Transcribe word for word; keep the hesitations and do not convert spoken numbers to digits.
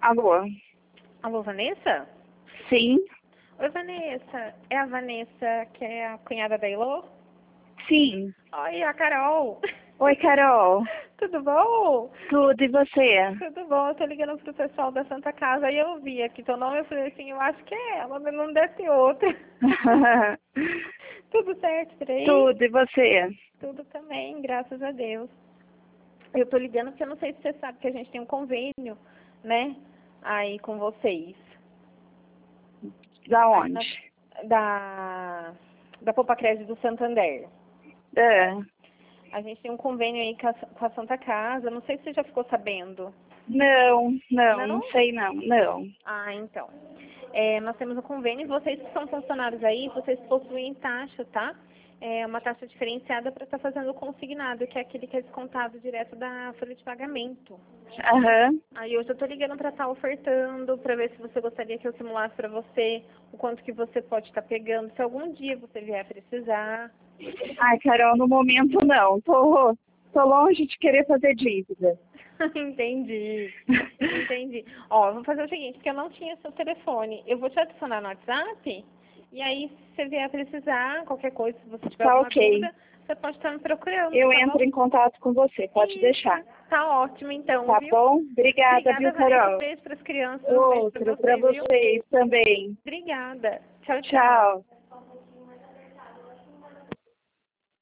Alô? Alô, Vanessa? Sim? Oi, Vanessa. É a Vanessa, que é a cunhada da Elô? Sim. Oi, a Carol. Oi, Carol. Tudo bom? Tudo, e você? Tudo bom. Eu tô ligando pro pessoal da Santa Casa e eu vi aqui teu nome. Eu falei assim, eu acho que é ela, mas não deve ser outra. Tudo certo por aí? Tudo, e você? Tudo também, graças a Deus. Eu tô ligando porque eu não sei se você sabe que a gente tem um convênio, né? Aí com vocês. Da Aí onde? na- da, da Poupa Crédito do Santander. É. A gente tem um convênio aí com a, com a Santa Casa. Não sei se você já ficou sabendo. Não, não, não Não? sei não, não. Ah, então. É, nós temos um convênio. Vocês que são funcionários aí, vocês possuem taxa, tá? É uma taxa diferenciada para estar fazendo o consignado, que é aquele que é descontado direto da folha de pagamento. Aham. Aí hoje eu tô ligando para estar ofertando, para ver se você gostaria que eu simulasse para você o quanto que você pode estar pegando, se algum dia você vier precisar. Ai, Carol, no momento não. Tô, tô longe de querer fazer dívida. Entendi, entendi. Ó, vou fazer o seguinte, porque eu não tinha seu telefone. Eu vou te adicionar no WhatsApp, e aí se você vier precisar, qualquer coisa, se você tiver Tá alguma ok. dúvida, você pode estar me procurando, Eu tá entro bom? em contato com você, pode Isso, deixar. tá ótimo então, Tá viu? bom? Obrigada, Obrigada, viu, Vanessa. Um Carol? beijo para as crianças, um beijo para Outro pra você, viu? vocês também. Obrigada. Tchau, tchau. Tchau.